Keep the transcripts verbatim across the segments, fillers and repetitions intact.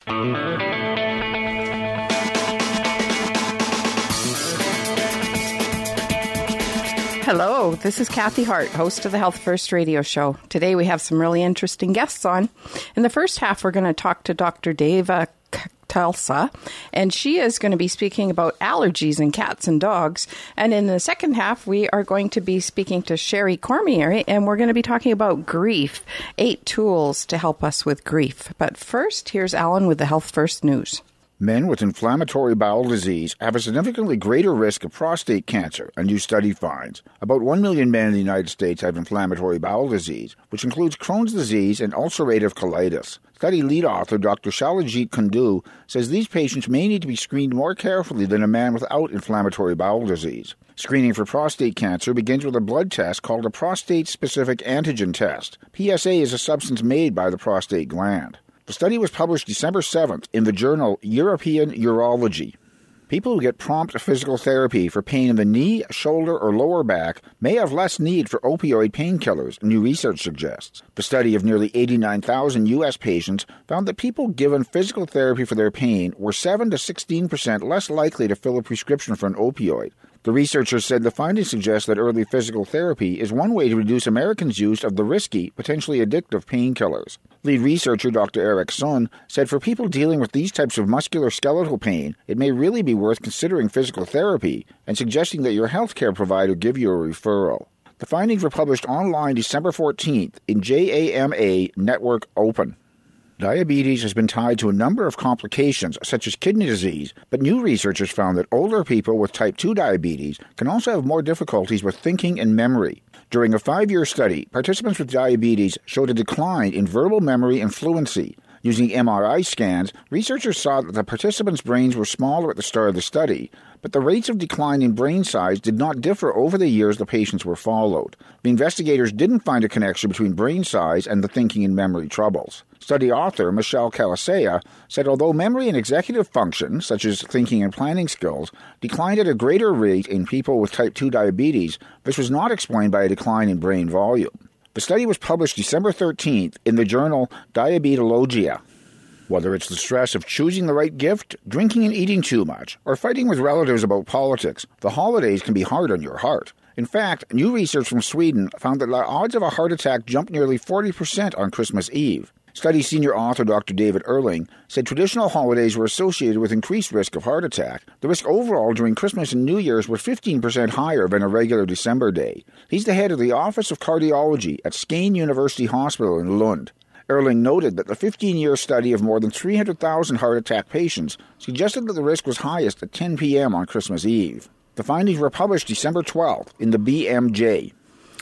Hello, this is Kathy Hart, host of the Health First Radio Show. Today we have some really interesting guests on. In the first half, we're going to talk to Doctor Deva Khalsa, and she is going to be speaking about allergies in cats and dogs. And in the second half, we are going to be speaking to Sherry Cormier, and we're going to be talking about grief, eight tools to help us with grief. But first, here's Alan with the Health First News. Men with inflammatory bowel disease have a significantly greater risk of prostate cancer, a new study finds. About one million men in the United States have inflammatory bowel disease, which includes Crohn's disease and ulcerative colitis. Study lead author Doctor Shalajit Kundu says these patients may need to be screened more carefully than a man without inflammatory bowel disease. Screening for prostate cancer begins with a blood test called a prostate-specific antigen test. P S A is a substance made by the prostate gland. The study was published December seventh in the journal European Urology. People who get prompt physical therapy for pain in the knee, shoulder, or lower back may have less need for opioid painkillers, new research suggests. The study of nearly eighty-nine thousand U S patients found that people given physical therapy for their pain were seven to sixteen percent less likely to fill a prescription for an opioid. The researchers said the findings suggest that early physical therapy is one way to reduce Americans' use of the risky, potentially addictive painkillers. Lead researcher Doctor Eric Sun said for people dealing with these types of musculoskeletal pain, it may really be worth considering physical therapy and suggesting that your healthcare provider give you a referral. The findings were published online December fourteenth in J A M A Network Open. Diabetes has been tied to a number of complications, such as kidney disease, but new researchers found that older people with type two diabetes can also have more difficulties with thinking and memory. During a five-year study, participants with diabetes showed a decline in verbal memory and fluency. Using M R I scans, researchers saw that the participants' brains were smaller at the start of the study, but the rates of decline in brain size did not differ over the years the patients were followed. The investigators didn't find a connection between brain size and the thinking and memory troubles. Study author Michelle Calisea said although memory and executive function, such as thinking and planning skills, declined at a greater rate in people with type two diabetes, this was not explained by a decline in brain volume. The study was published December thirteenth in the journal Diabetologia. Whether it's the stress of choosing the right gift, drinking and eating too much, or fighting with relatives about politics, the holidays can be hard on your heart. In fact, new research from Sweden found that the odds of a heart attack jumped nearly forty percent on Christmas Eve. Study senior author Doctor David Erling said traditional holidays were associated with increased risk of heart attack. The risk overall during Christmas and New Year's was fifteen percent higher than a regular December day. He's the head of the Office of Cardiology at Skane University Hospital in Lund. Erling noted that the fifteen-year study of more than three hundred thousand heart attack patients suggested that the risk was highest at ten p.m. on Christmas Eve. The findings were published December twelfth in the B M J.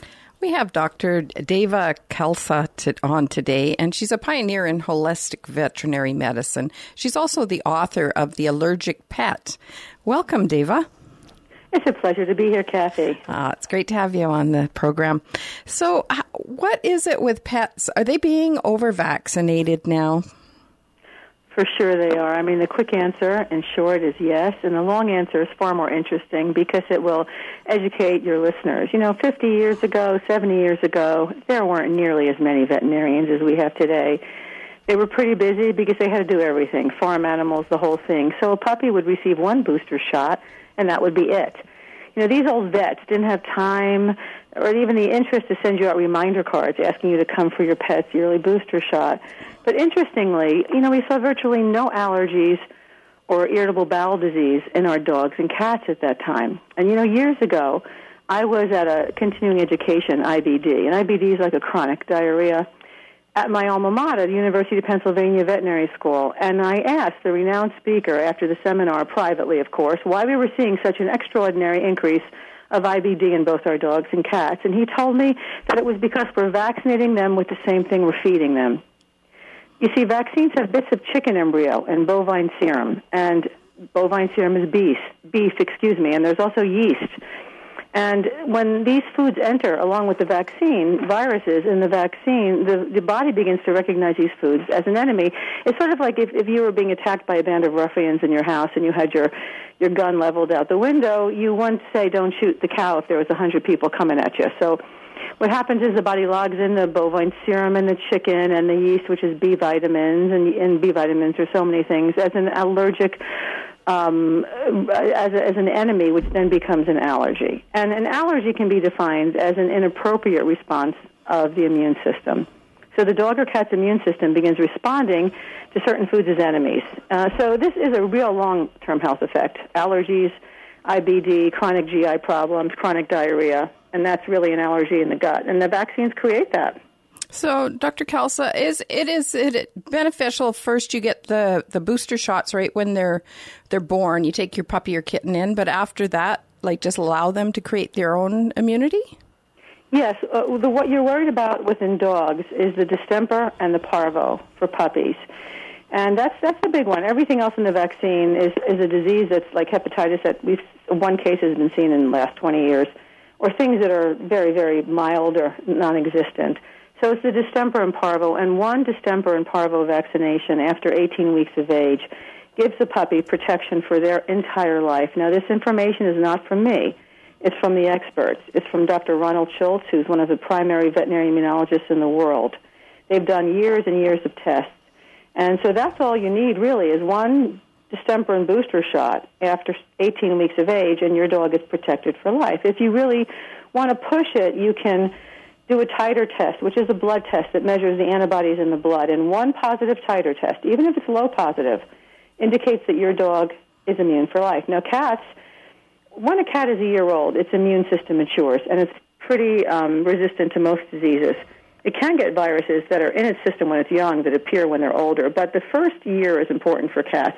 We have Doctor Deva Khalsa t- on today, and she's a pioneer in holistic veterinary medicine. She's also the author of The Allergic Pet. Welcome, Deva. It's a pleasure to be here, Kathy. Uh, it's great to have you on the program. So uh, what is it with pets? Are they being over-vaccinated now? For sure they are. I mean, the quick answer, in short, is yes, and the long answer is far more interesting because it will educate your listeners. You know, fifty years ago, seventy years ago, there weren't nearly as many veterinarians as we have today. They were pretty busy because they had to do everything, farm animals, the whole thing. So a puppy would receive one booster shot, and that would be it. You know, these old vets didn't have time or even the interest to send you out reminder cards asking you to come for your pet's yearly booster shot. But interestingly, you know, we saw virtually no allergies or irritable bowel disease in our dogs and cats at that time. And, you know, years ago, I was at a continuing education, I B D, and I B D is like a chronic diarrhea, at my alma mater, the University of Pennsylvania Veterinary School, and I asked the renowned speaker after the seminar, privately, of course, why we were seeing such an extraordinary increase of I B D in both our dogs and cats, and he told me that it was because we're vaccinating them with the same thing we're feeding them. You see, vaccines have bits of chicken embryo and bovine serum, and bovine serum is beef, beef, excuse me, and there's also yeast. And when these foods enter, along with the vaccine, viruses in the vaccine, the, the body begins to recognize these foods as an enemy. It's sort of like if, if you were being attacked by a band of ruffians in your house and you had your, your gun leveled out the window, you wouldn't say, don't shoot the cow if there was a hundred people coming at you. So what happens is the body logs in the bovine serum and the chicken and the yeast, which is B vitamins, and, and B vitamins are so many things, as an allergic, um, as, a, as an enemy, which then becomes an allergy. And an allergy can be defined as an inappropriate response of the immune system. So the dog or cat's immune system begins responding to certain foods as enemies. Uh, so this is a real long-term health effect. Allergies, I B D, chronic G I problems, chronic diarrhea, and that's really an allergy in the gut. And the vaccines create that. So, Doctor Khalsa, is it is it beneficial? First, you get the, the booster shots right when they're they're born. You take your puppy or kitten in, but after that, like, just allow them to create their own immunity? Yes. Uh, the, what you're worried about within dogs is the distemper and the parvo for puppies. And that's that's the big one. Everything else in the vaccine is, is a disease that's like hepatitis that we've one case has been seen in the last twenty years, or things that are very, very mild or non-existent. So it's the distemper and parvo, and one distemper and parvo vaccination after eighteen weeks of age gives the puppy protection for their entire life. Now, this information is not from me. It's from the experts. It's from Doctor Ronald Schultz, who's one of the primary veterinary immunologists in the world. They've done years and years of tests. And so that's all you need, really, is one distemper and booster shot after eighteen weeks of age, and your dog is protected for life. If you really want to push it, you can do a titer test, which is a blood test that measures the antibodies in the blood. And one positive titer test, even if it's low positive, indicates that your dog is immune for life. Now, cats, when a cat is a year old, its immune system matures, and it's pretty um, resistant to most diseases. It can get viruses that are in its system when it's young that appear when they're older, but the first year is important for cats.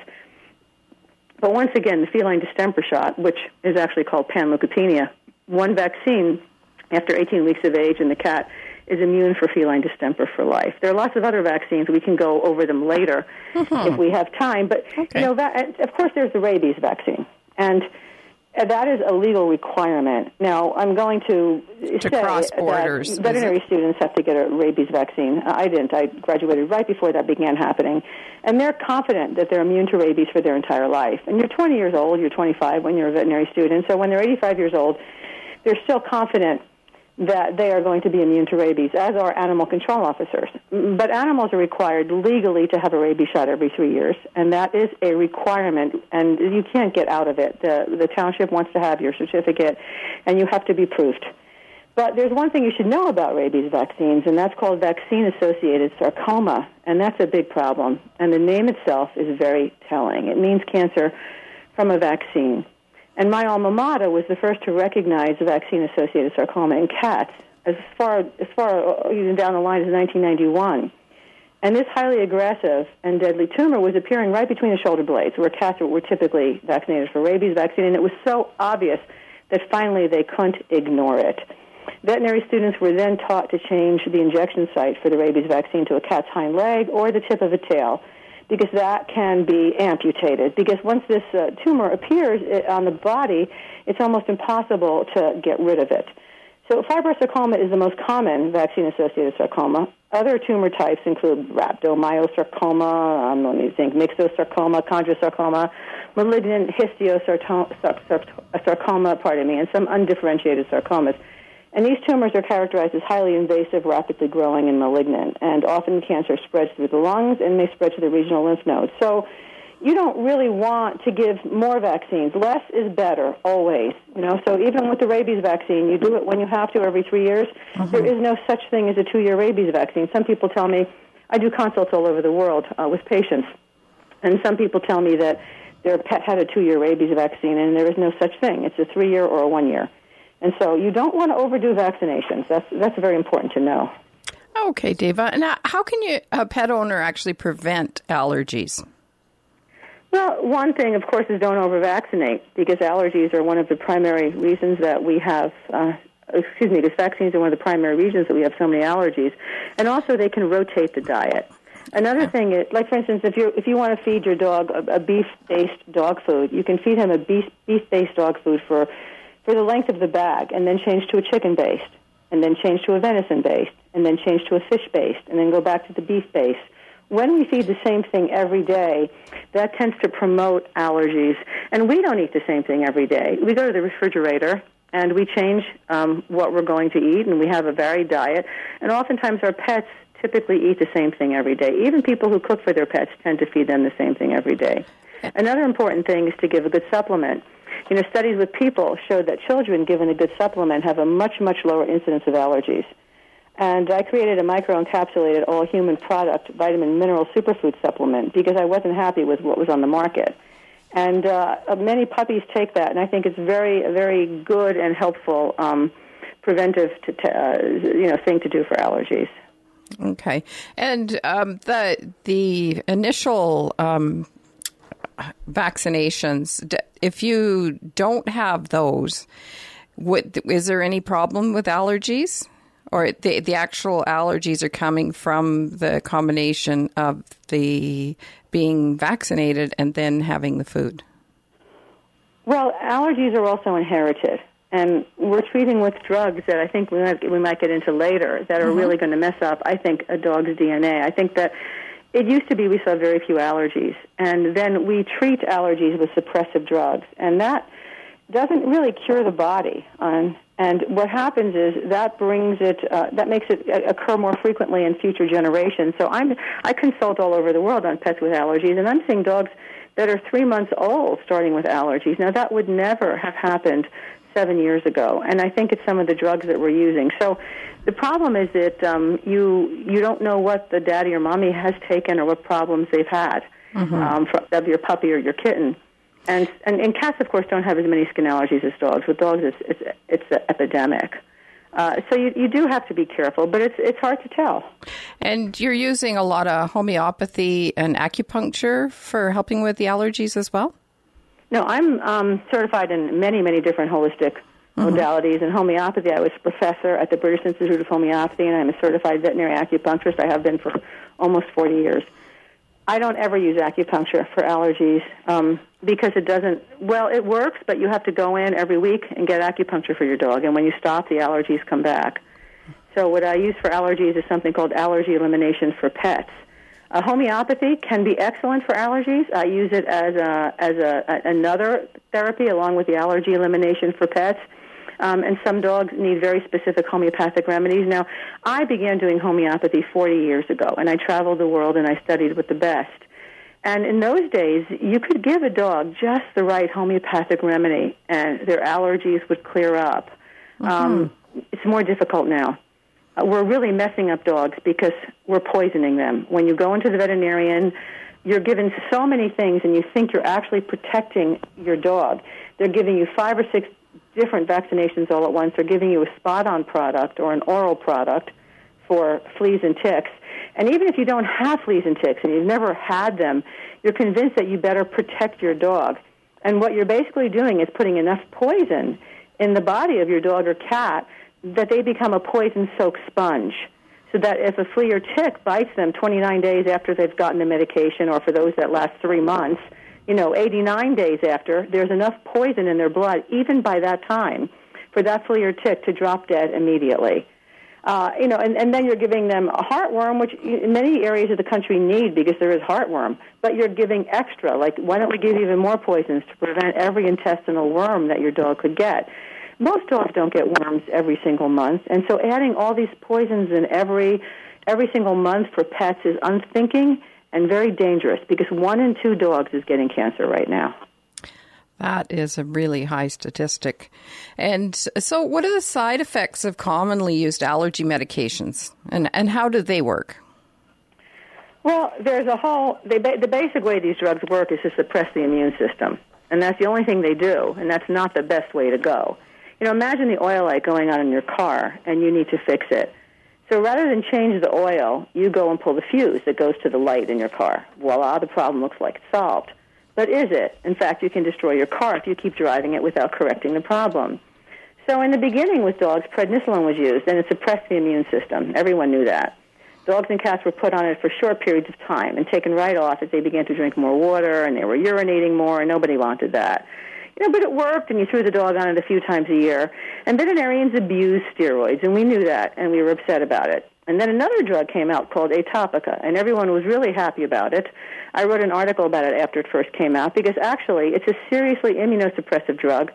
But once again, the feline distemper shot, which is actually called panleukopenia, one vaccine after eighteen weeks of age, and the cat is immune for feline distemper for life. There are lots of other vaccines. We can go over them later mm-hmm. if we have time. But, okay. you know, va- of course, there's the rabies vaccine. And that is a legal requirement. Now, I'm going to, to say cross borders, that veterinary students have to get a rabies vaccine. I didn't. I graduated right before that began happening. And they're confident that they're immune to rabies for their entire life. And you're twenty years old, you're twenty-five when you're a veterinary student. So when they're eighty-five years old, they're still confident that they are going to be immune to rabies, as are animal control officers. But animals are required legally to have a rabies shot every three years, and that is a requirement, and you can't get out of it. The, the township wants to have your certificate, and you have to be proofed. But there's one thing you should know about rabies vaccines, and that's called vaccine-associated sarcoma, and that's a big problem. And the name itself is very telling. It means cancer from a vaccine. And my alma mater was the first to recognize vaccine-associated sarcoma in cats as far as far even down the line as nineteen ninety-one. And this highly aggressive and deadly tumor was appearing right between the shoulder blades, where cats were typically vaccinated for rabies vaccine, and it was so obvious that finally they couldn't ignore it. Veterinary students were then taught to change the injection site for the rabies vaccine to a cat's hind leg or the tip of a tail, because that can be amputated. Because once this uh, tumor appears on the body, it's almost impossible to get rid of it. So fibrosarcoma is the most common vaccine-associated sarcoma. Other tumor types include rhabdomyosarcoma, um, let me think, myxosarcoma, chondrosarcoma, malignant histiocytosarcoma, pardon me, and some undifferentiated sarcomas. And these tumors are characterized as highly invasive, rapidly growing, and malignant. And often cancer spreads through the lungs and may spread to the regional lymph nodes. So you don't really want to give more vaccines. Less is better, always. You know, so even with the rabies vaccine, you do it when you have to every three years. Mm-hmm. There is no such thing as a two-year rabies vaccine. Some people tell me, I do consults all over the world uh, with patients, and some people tell me that their pet had a two-year rabies vaccine, and there is no such thing. It's a three-year or a one-year. And so you don't want to overdo vaccinations. That's that's very important to know. Okay, Deva. And how can you, a pet owner actually prevent allergies? Well, one thing, of course, is don't over-vaccinate, because allergies are one of the primary reasons that we have, uh, excuse me, because vaccines are one of the primary reasons that we have so many allergies. And also they can rotate the diet. Another thing is, like, for instance, if you if you want to feed your dog a, a beef-based dog food, you can feed him a beef, beef-based dog food for for the length of the bag, and then change to a chicken-based, and then change to a venison-based, and then change to a fish-based, and then go back to the beef-based. When we feed the same thing every day, that tends to promote allergies. And we don't eat the same thing every day. We go to the refrigerator, And we change um, what we're going to eat, and we have a varied diet. And oftentimes our pets typically eat the same thing every day. Even people who cook for their pets tend to feed them the same thing every day. Another important thing is to give a good supplement. You know, studies with people show that children given a good supplement have a much, much lower incidence of allergies. And I created a microencapsulated all-human product, vitamin mineral superfood supplement, because I wasn't happy with what was on the market. And uh, many puppies take that, and I think it's very, a very good and helpful um, preventive, to, to, uh, you know, thing to do for allergies. Okay, and um, the the initial um, vaccinations, if you don't have those, what, is there any problem with allergies? Or the the actual allergies are coming from the combination of the being vaccinated and then having the food? Well, allergies are also inherited. And we're treating with drugs that I think we might, we might get into later that are mm-hmm. really going to mess up, I think, a dog's D N A. I think that it used to be we saw very few allergies. And then we treat allergies with suppressive drugs. And that doesn't really cure the body. Um, and what happens is that brings it, uh, that makes it occur more frequently in future generations. So I'm, I consult all over the world on pets with allergies, and I'm seeing dogs that are three months old starting with allergies. Now, that would never have happened seven years ago, and I think it's some of the drugs that we're using. So the problem is that um, you you don't know what the daddy or mommy has taken or what problems they've had mm-hmm. um, from, of your puppy or your kitten. And, and and cats, of course, don't have as many skin allergies as dogs. With dogs, it's it's, it's an epidemic. Uh, so you you do have to be careful, but it's it's hard to tell. And you're using a lot of homeopathy and acupuncture for helping with the allergies as well? No, I'm um, certified in many, many different holistic mm-hmm. modalities. In homeopathy, I was professor at the British Institute of Homeopathy, and I'm a certified veterinary acupuncturist. I have been for almost forty years. I don't ever use acupuncture for allergies um, because it doesn't, well, it works, but you have to go in every week and get acupuncture for your dog, and when you stop, the allergies come back. So what I use for allergies is something called allergy elimination for pets. Uh, homeopathy can be excellent for allergies. I use it as a, as a, a, another therapy along with the allergy elimination for pets. Um, and some dogs need very specific homeopathic remedies. Now, I began doing homeopathy forty years ago, and I traveled the world and I studied with the best. And in those days, you could give a dog just the right homeopathic remedy, and their allergies would clear up. Mm-hmm. Um, it's more difficult now. Uh, we're really messing up dogs because we're poisoning them. When you go into the veterinarian, you're given so many things, and you think you're actually protecting your dog. They're giving you five or six different vaccinations all at once. They're giving you a spot-on product or an oral product for fleas and ticks. And even if you don't have fleas and ticks and you've never had them, you're convinced that you better protect your dog. And what you're basically doing is putting enough poison in the body of your dog or cat that they become a poison-soaked sponge, so that if a flea or tick bites them twenty-nine days after they've gotten the medication, or for those that last three months, you know, eighty-nine days after, there's enough poison in their blood, even by that time, for that flea or tick to drop dead immediately. Uh, you know, and, and then you're giving them a heartworm, which in many areas of the country need because there is heartworm, but you're giving extra. Like, why don't we give even more poisons to prevent every intestinal worm that your dog could get? Most dogs don't get worms every single month, and so adding all these poisons in every every single month for pets is unthinking and very dangerous, because one in two dogs is getting cancer right now. That is a really high statistic. And so what are the side effects of commonly used allergy medications, and, and how do they work? Well, there's a whole, they, the basic way these drugs work is to suppress the immune system, and that's the only thing they do, and that's not the best way to go. You know, imagine the oil light going on in your car, and you need to fix it. So rather than change the oil, you go and pull the fuse that goes to the light in your car. Voila, the problem looks like it's solved. But is it? In fact, you can destroy your car if you keep driving it without correcting the problem. So in the beginning with dogs, prednisolone was used, and it suppressed the immune system. Everyone knew that. Dogs and cats were put on it for short periods of time and taken right off as they began to drink more water, and they were urinating more, and nobody wanted that. You know, but it worked, and you threw the dog on it a few times a year. And veterinarians abused steroids, and we knew that, and we were upset about it. And then another drug came out called Atopica, and everyone was really happy about it. I wrote an article about it after it first came out, because actually it's a seriously immunosuppressive drug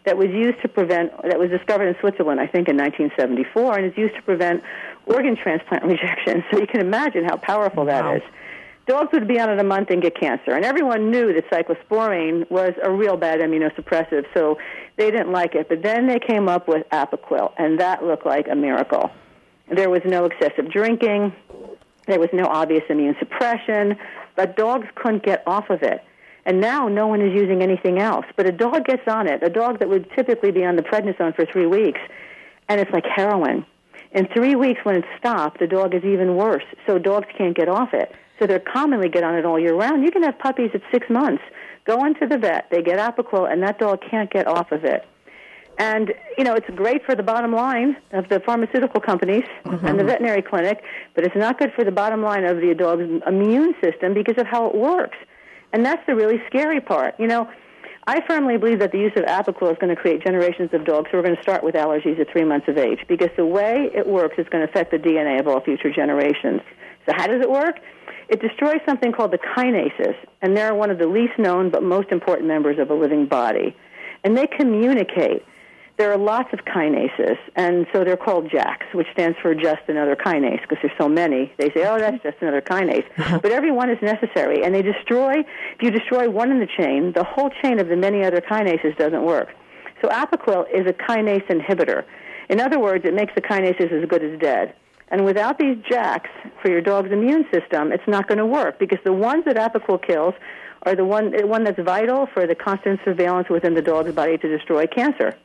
that was used to prevent, that was discovered in Switzerland, I think, in nineteen seventy-four, and is used to prevent organ transplant rejection. So you can imagine how powerful that wow. is. Dogs would be on it a month and get cancer, and everyone knew that cyclosporine was a real bad immunosuppressive, so they didn't like it. But then they came up with Apoquel, and that looked like a miracle. There was no excessive drinking. There was no obvious immune suppression, but dogs couldn't get off of it. And now no one is using anything else. But a dog gets on it, a dog that would typically be on the prednisone for three weeks, and it's like heroin. In three weeks when it's stopped, the dog is even worse, so dogs can't get off it. So they commonly get on it all year round. You can have puppies at six months. Go into the vet, they get Apoquel, and that dog can't get off of it. And, you know, it's great for the bottom line of the pharmaceutical companies mm-hmm. and the veterinary clinic, but it's not good for the bottom line of the dog's immune system because of how it works. And that's the really scary part. You know, I firmly believe that the use of Apoquel is going to create generations of dogs who are going to start with allergies at three months of age because the way it works is going to affect the D N A of all future generations. So how does it work? It destroys something called the kinases, and they're one of the least known but most important members of a living body. And they communicate. There are lots of kinases, and so they're called JAKs, which stands for just another kinase, because there's so many. They say, oh, that's just another kinase. But every one is necessary, and they destroy, if you destroy one in the chain, the whole chain of the many other kinases doesn't work. So Apoquel is a kinase inhibitor. In other words, it makes the kinases as good as dead. And without these JAKs for your dog's immune system, it's not going to work, because the ones that Apoquel kills are the one, one that's vital for the constant surveillance within the dog's body to destroy cancer.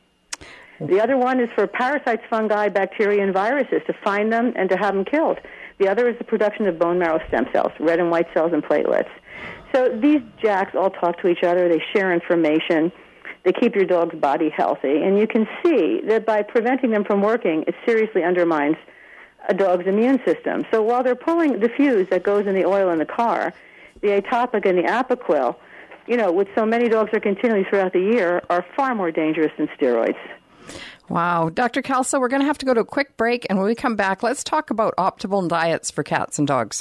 The other one is for parasites, fungi, bacteria, and viruses, to find them and to have them killed. The other is the production of bone marrow stem cells, red and white cells and platelets. So these JAKs all talk to each other. They share information. They keep your dog's body healthy. And you can see that by preventing them from working, it seriously undermines a dog's immune system. So while they're pulling the fuse that goes in the oil in the car, the atopic and the Apoquel, you know, which so many dogs are continually throughout the year, are far more dangerous than steroids. Wow. Doctor Khalsa, we're going to have to go to a quick break, and when we come back, let's talk about optimal diets for cats and dogs.